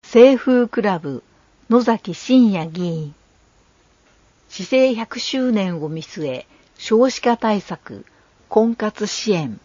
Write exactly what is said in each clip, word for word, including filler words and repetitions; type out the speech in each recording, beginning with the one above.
清風クラブ野崎真也議員。市政ひゃくしゅうねんを見据え、少子化対策、婚活支援。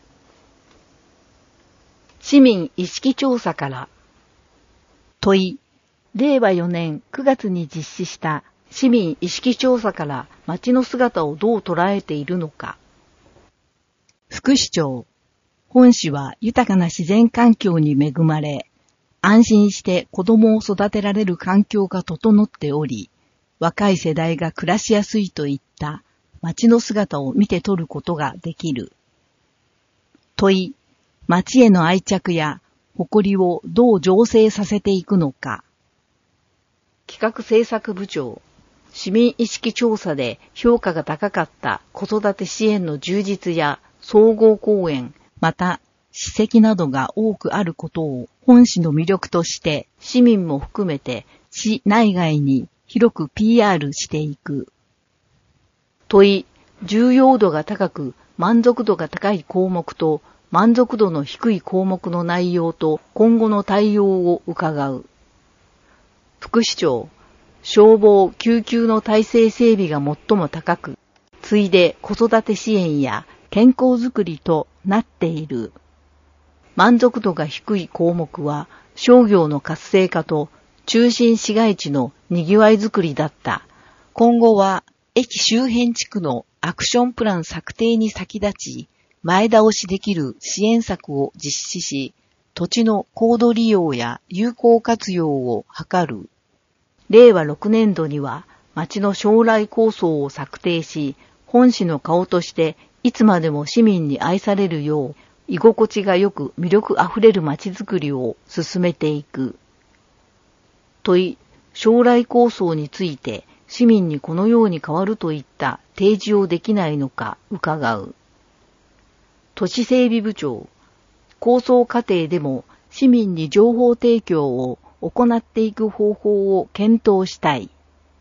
市民意識調査から問い、れいわよねんくがつに実施した市民意識調査から街の姿をどう捉えているのか。副市長、本市は豊かな自然環境に恵まれ、安心して子供を育てられる環境が整っており、若い世代が暮らしやすいといった街の姿を見て取ることができる。問い、街への愛着や誇りをどう醸成させていくのか。企画政策部長、市民意識調査で評価が高かった子育て支援の充実や総合公園、また史跡などが多くあることを本市の魅力として市民も含めて市内外に広く ピーアール していく。問い、重要度が高く満足度が高い項目と満足度の低い項目の内容と今後の対応を伺う。副市長、消防・救急の体制整備が最も高く、次いで子育て支援や健康づくりとなっている。満足度が低い項目は商業の活性化と中心市街地の賑わいづくりだった。今後は駅周辺地区のアクションプラン策定に先立ち、前倒しできる支援策を実施し、土地の高度利用や有効活用を図る。れいわろくねんどには町の将来構想を策定し、本市の顔としていつまでも市民に愛されるよう、居心地がよく魅力あふれる街づくりを進めていく。問い、将来構想について市民にこのように変わるといった提示をできないのか伺う。都市整備部長、構想過程でも市民に情報提供を行っていく方法を検討したい。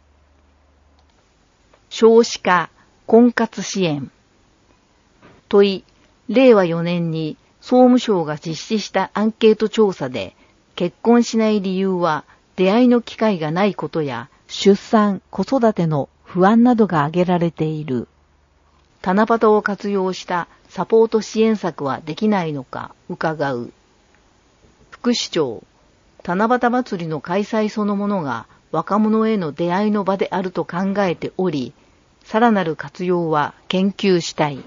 少子化、婚活支援。問い、れいわよねんに総務省が実施したアンケート調査で、結婚しない理由は出会いの機会がないことや出産・子育ての不安などが挙げられている。七夕を活用したサポート支援策はできないのか伺う。副市長、七夕祭りの開催そのものが若者への出会いの場であると考えており、さらなる活用は研究したい。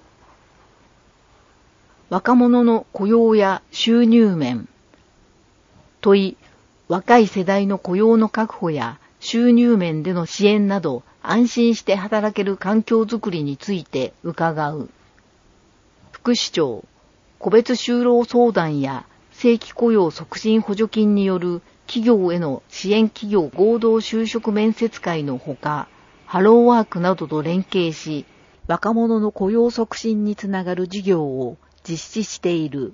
若者の雇用や収入面。問い、若い世代の雇用の確保や収入面での支援など安心して働ける環境づくりについて伺う。副市長、個別就労相談や正規雇用促進補助金による企業への支援企業合同就職面接会のほか、ハローワークなどと連携し、若者の雇用促進につながる事業を実施している。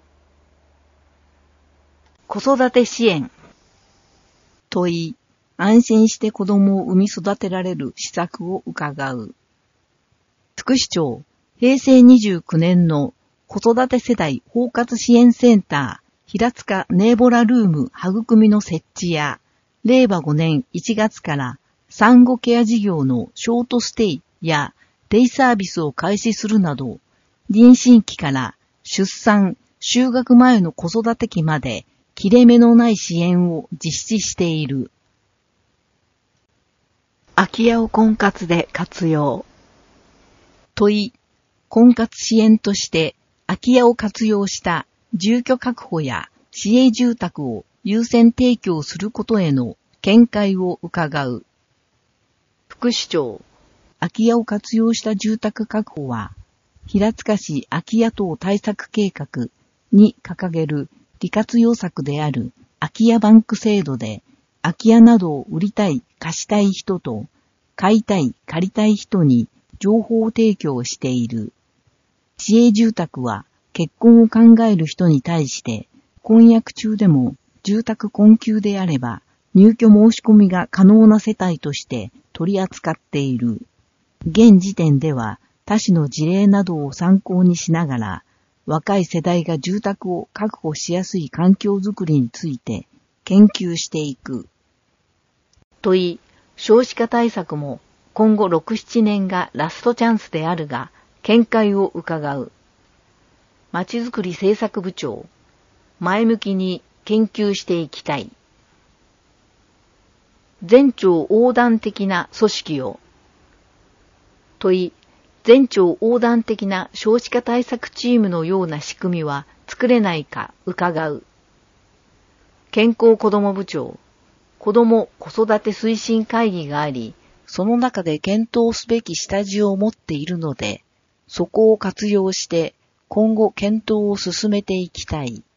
子育て支援。問い、安心して子供を産み育てられる施策を伺う。副市長、へいせいにじゅうきゅうねんの子育て世代包括支援センター、平塚ネーボラルーム育みの設置や、れいわごねんいちがつから産後ケア事業のショートステイやデイサービスを開始するなど、妊娠期から出産、就学前の子育て期まで切れ目のない支援を実施している。空き家を婚活で活用。問い、婚活支援として空き家を活用した住居確保や市営住宅を優先提供することへの見解を伺う。副市長、空き家を活用した住宅確保は、平塚市空き家等対策計画に掲げる利活用策である空き家バンク制度で、空き家などを売りたい、貸したい人と、買いたい、借りたい人に情報を提供している。市営住宅は結婚を考える人に対して、婚約中でも住宅困窮であれば、入居申し込みが可能な世帯として取り扱っている。現時点では他市の事例などを参考にしながら、若い世代が住宅を確保しやすい環境づくりについて研究していく。問い、少子化対策も今後ろく、ななねんがラストチャンスであるが、見解を伺う。まちづくり政策部長、前向きに研究していきたい。全庁横断的な組織を。問い、全庁横断的な少子化対策チームのような仕組みは作れないか伺う。健康子ども部長、子ども子育て推進会議があり、その中で検討すべき下地を持っているので、そこを活用して今後検討を進めていきたい。